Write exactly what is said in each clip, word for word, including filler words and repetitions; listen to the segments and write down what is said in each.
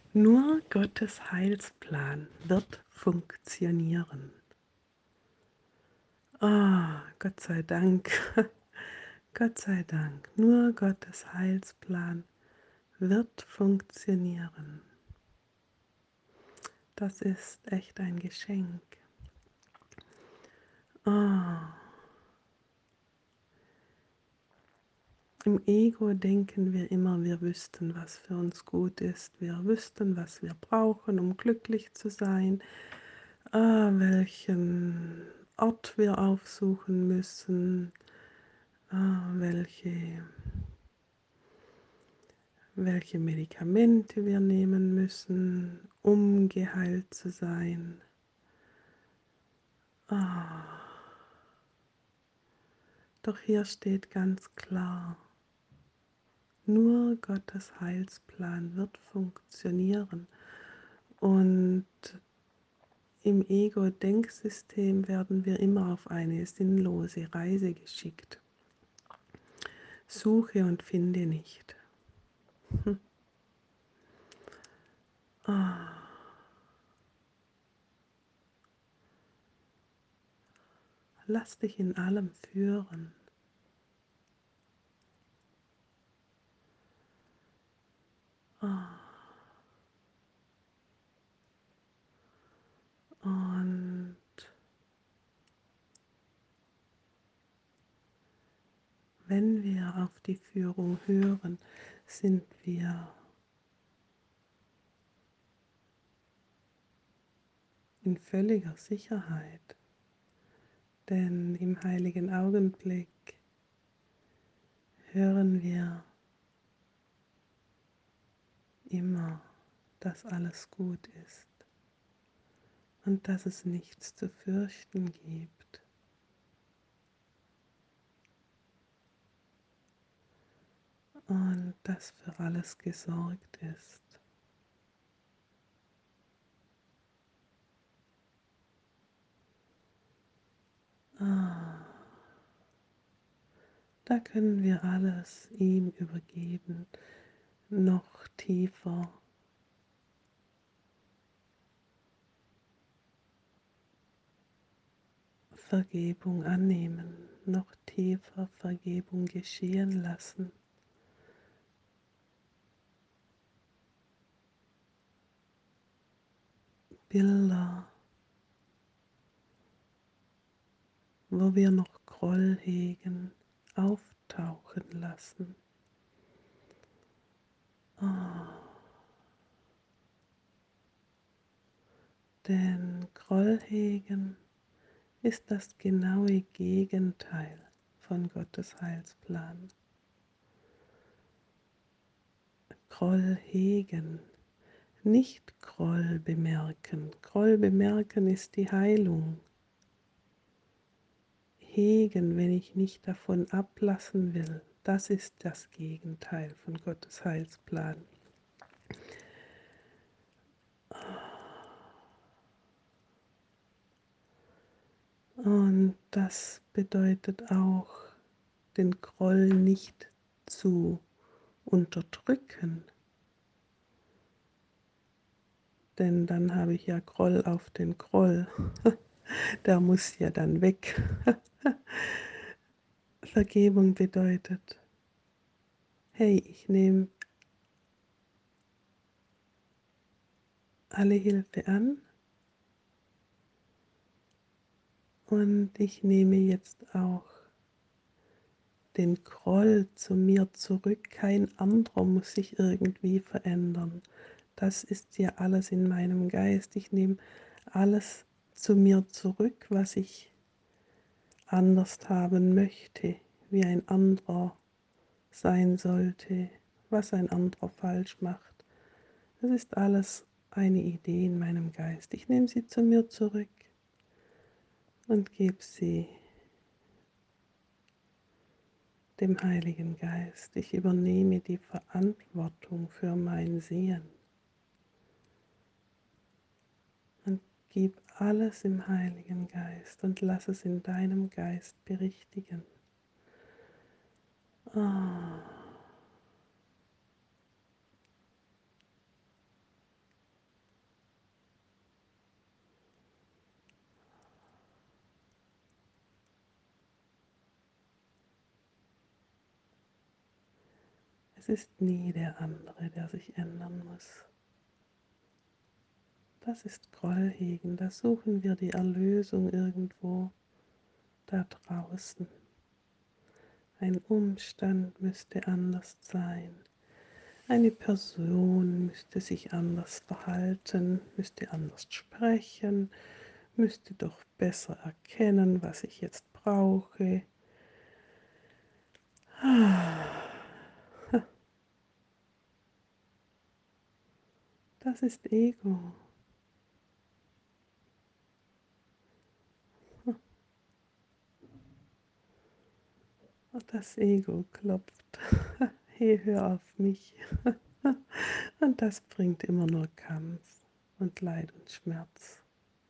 Nur Gottes Heilsplan wird funktionieren. Ah, Gott sei Dank, Gott sei Dank, nur Gottes Heilsplan wird funktionieren. Das ist echt ein Geschenk. Ah, im Ego denken wir immer, wir wüssten, was für uns gut ist. Wir wüssten, was wir brauchen, um glücklich zu sein. Ah, welchen Ort wir aufsuchen müssen. Ah, welche, welche Medikamente wir nehmen müssen, um geheilt zu sein. Ah, doch hier steht ganz klar, nur Gottes Heilsplan wird funktionieren. Und im Ego-Denksystem werden wir immer auf eine sinnlose Reise geschickt. Suche und finde nicht. Hm. Ah. Lass dich in allem führen. Ah. Und wenn wir auf die Führung hören, sind wir in völliger Sicherheit, denn im heiligen Augenblick hören wir immer, dass alles gut ist und dass es nichts zu fürchten gibt. Und dass für alles gesorgt ist. Ah, da können wir alles ihm übergeben, noch tiefer Vergebung annehmen, noch tiefer Vergebung geschehen lassen. Bilder, wo wir noch Groll hegen, auftauchen lassen. Oh. Denn Groll hegen ist das genaue Gegenteil von Gottes Heilsplan. Groll hegen, nicht Groll bemerken. Groll bemerken ist die Heilung. Hegen, wenn ich nicht davon ablassen will, das ist das Gegenteil von Gottes Heilsplan. Und das bedeutet auch, den Groll nicht zu unterdrücken, denn dann habe ich ja Groll auf den Groll. Der muss ja dann weg. Vergebung bedeutet, hey, ich nehme alle Hilfe an und ich nehme jetzt auch den Groll zu mir zurück. Kein anderer muss sich irgendwie verändern. Das ist ja alles in meinem Geist. Ich nehme alles zu mir zurück, was ich anders haben möchte, wie ein anderer sein sollte, was ein anderer falsch macht. Das ist alles eine Idee in meinem Geist. Ich nehme sie zu mir zurück und gebe sie dem Heiligen Geist. Ich übernehme die Verantwortung für mein Sehen und gib alles im Heiligen Geist und lass es in deinem Geist berichtigen. Ah. ist nie der andere, der sich ändern muss. Das ist Groll hegen, da suchen wir die Erlösung irgendwo da draußen. Ein Umstand müsste anders sein. Eine Person müsste sich anders verhalten, müsste anders sprechen, müsste doch besser erkennen, was ich jetzt brauche. Das ist Ego. Das Ego klopft. Hey, hör auf mich. Und das bringt immer nur Kampf und Leid und Schmerz.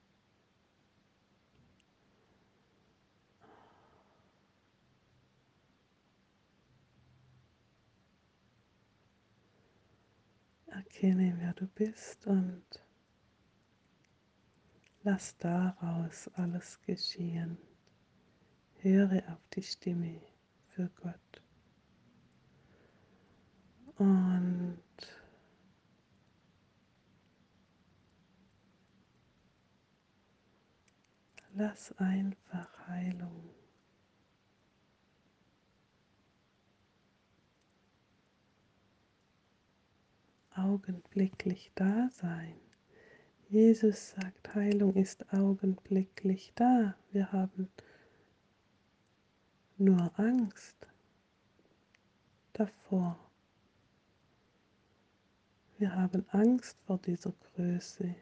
Erkenne, wer du bist und lass daraus alles geschehen. Höre auf die Stimme für Gott. Und lass einfach Heilung augenblicklich da sein. Jesus sagt, Heilung ist augenblicklich da. Wir haben nur Angst davor. Wir haben Angst vor dieser Größe.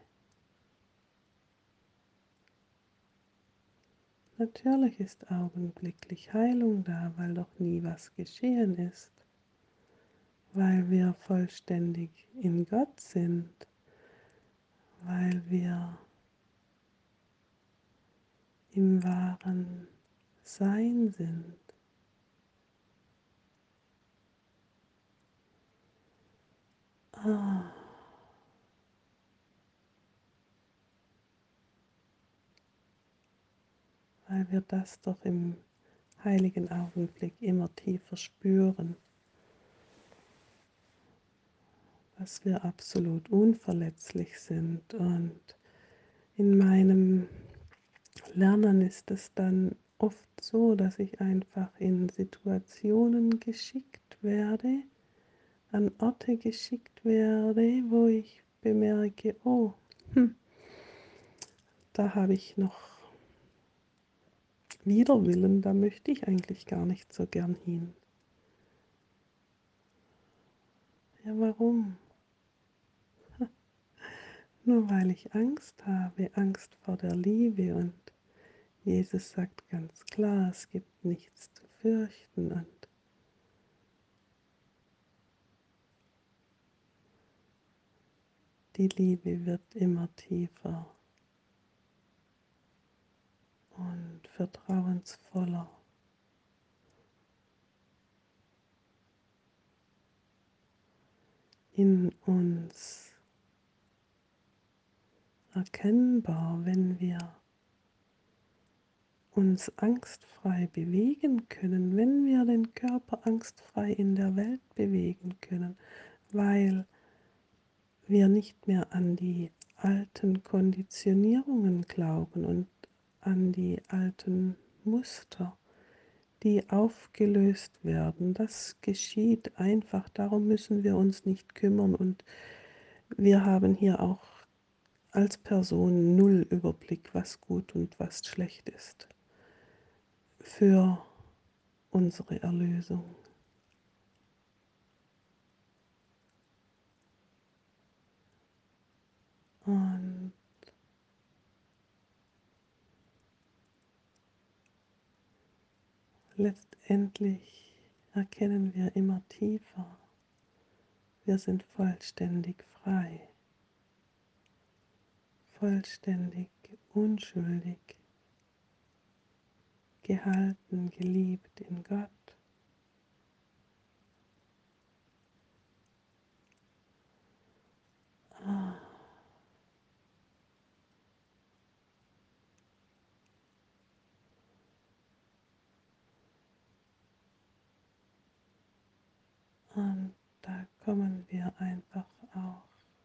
Natürlich ist augenblicklich Heilung da, weil doch nie was geschehen ist, weil wir vollständig in Gott sind, weil wir im wahren Sein sind. Ah, weil wir das doch im heiligen Augenblick immer tiefer spüren, dass wir absolut unverletzlich sind. Und in meinem Lernen ist es dann oft so, dass ich einfach in Situationen geschickt werde, an Orte geschickt werde, wo ich bemerke, oh, hm, da habe ich noch Widerwillen, da möchte ich eigentlich gar nicht so gern hin. Ja, warum? Nur weil ich Angst habe, Angst vor der Liebe, und Jesus sagt ganz klar, es gibt nichts zu fürchten, und die Liebe wird immer tiefer und vertrauensvoller. In uns erkennbar, wenn wir uns angstfrei bewegen können, wenn wir den Körper angstfrei in der Welt bewegen können, weil wir nicht mehr an die alten Konditionierungen glauben und an die alten Muster, die aufgelöst werden. Das geschieht einfach, darum müssen wir uns nicht kümmern, und wir haben hier auch als Person null Überblick, was gut und was schlecht ist für unsere Erlösung. Und letztendlich erkennen wir immer tiefer, wir sind vollständig frei, vollständig unschuldig, gehalten, geliebt in Gott. Ah, und da kommen wir einfach auch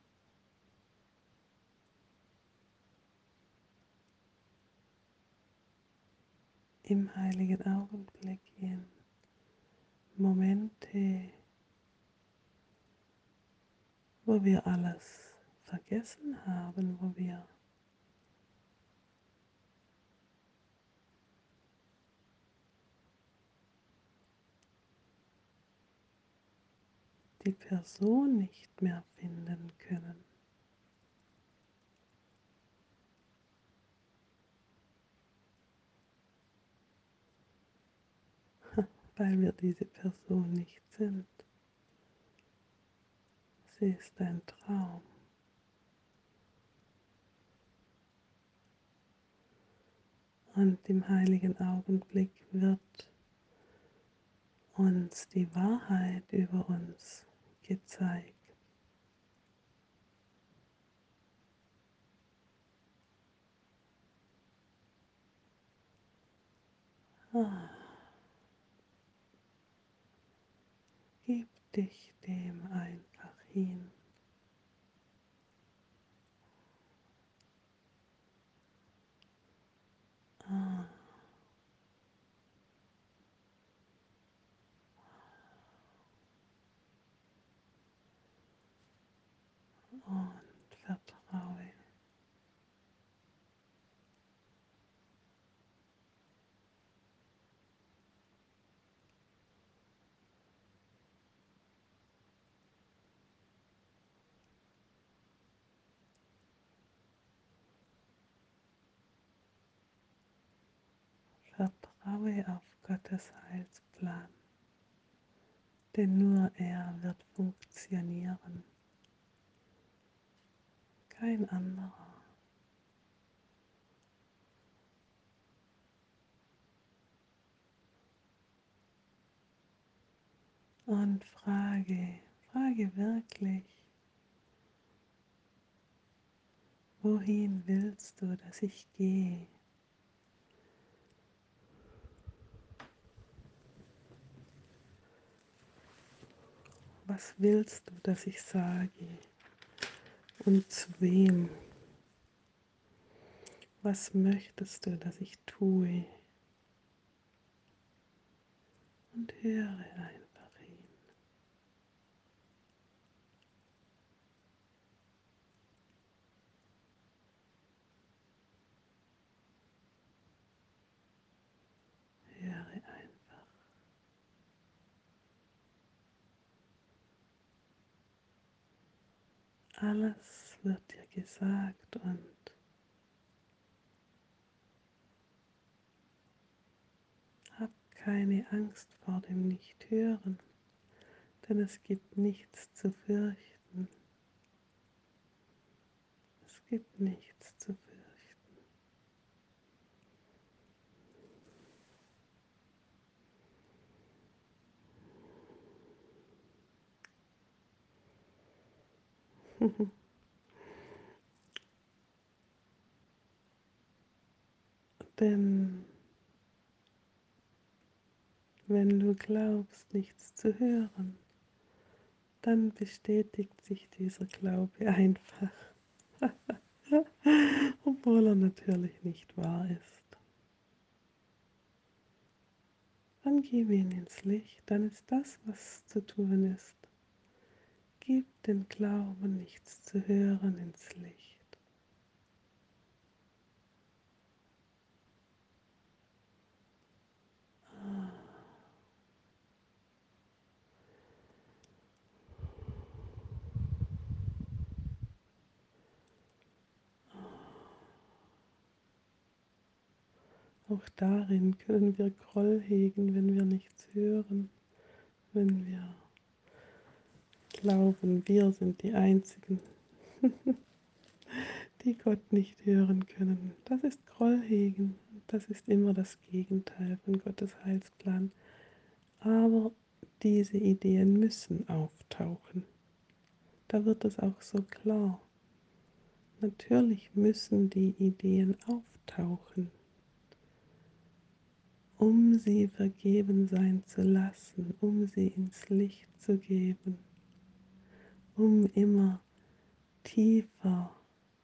im heiligen Augenblick in Momente, wo wir alles vergessen haben, wo wir die Person nicht mehr finden können, weil wir diese Person nicht sind. Sie ist ein Traum. Und im heiligen Augenblick wird uns die Wahrheit über uns gezeigt. Ah, gib dich dem einfach hin. Ah, und vertraue. Vertraue auf Gottes Heilsplan, denn nur er wird funktionieren, kein anderer. Und frage, frage wirklich, wohin willst du, dass ich gehe? Was willst du, dass ich sage? Und zu wem? Was möchtest du, dass ich tue? Und höre einfach hin. Höre einfach. Alles wird dir gesagt und hab keine Angst vor dem Nichthören, denn es gibt nichts zu fürchten. Es gibt nichts zu fürchten. Denn wenn du glaubst, nichts zu hören, dann bestätigt sich dieser Glaube einfach, obwohl er natürlich nicht wahr ist. Dann gib ihn ins Licht, dann ist das, was zu tun ist. Gib den Glauben, nichts zu hören, ins Licht. Auch darin können wir Groll hegen, wenn wir nichts hören, wenn wir glauben, wir sind die Einzigen, die Gott nicht hören können. Das ist Groll hegen. Das ist immer das Gegenteil von Gottes Heilsplan. Aber diese Ideen müssen auftauchen. Da wird es auch so klar. Natürlich müssen die Ideen auftauchen, um sie vergeben sein zu lassen, um sie ins Licht zu geben. um immer tiefer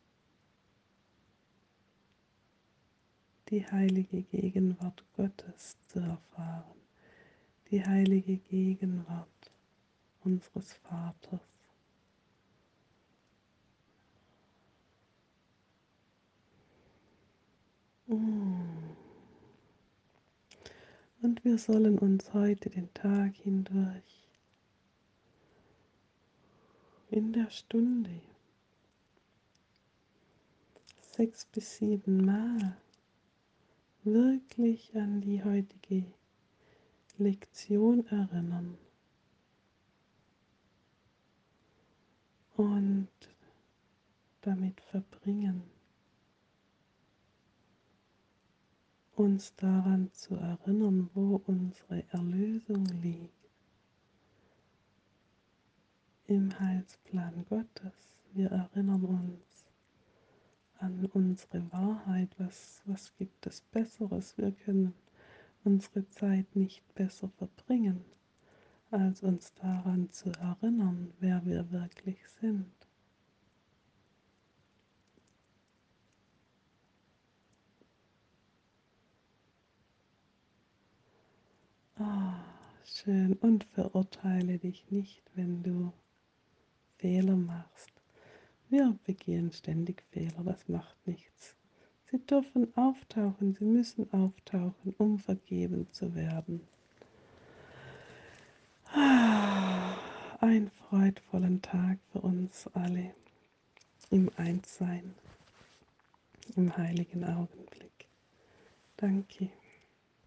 die heilige Gegenwart Gottes zu erfahren, die heilige Gegenwart unseres Vaters. Und wir sollen uns heute den Tag hindurch in der Stunde sechs bis sieben Mal wirklich an die heutige Lektion erinnern und damit verbringen, uns daran zu erinnern, wo unsere Erlösung liegt, im Heilsplan Gottes. Wir erinnern uns an unsere Wahrheit, was, was gibt es Besseres? Wir können unsere Zeit nicht besser verbringen, als uns daran zu erinnern, wer wir wirklich sind. Ah, schön. Und verurteile dich nicht, wenn du Fehler machst. Wir begehen ständig Fehler, das macht nichts. Sie dürfen auftauchen, sie müssen auftauchen, um vergeben zu werden. Ah, einen freudvollen Tag für uns alle im Einssein, im heiligen Augenblick. Danke.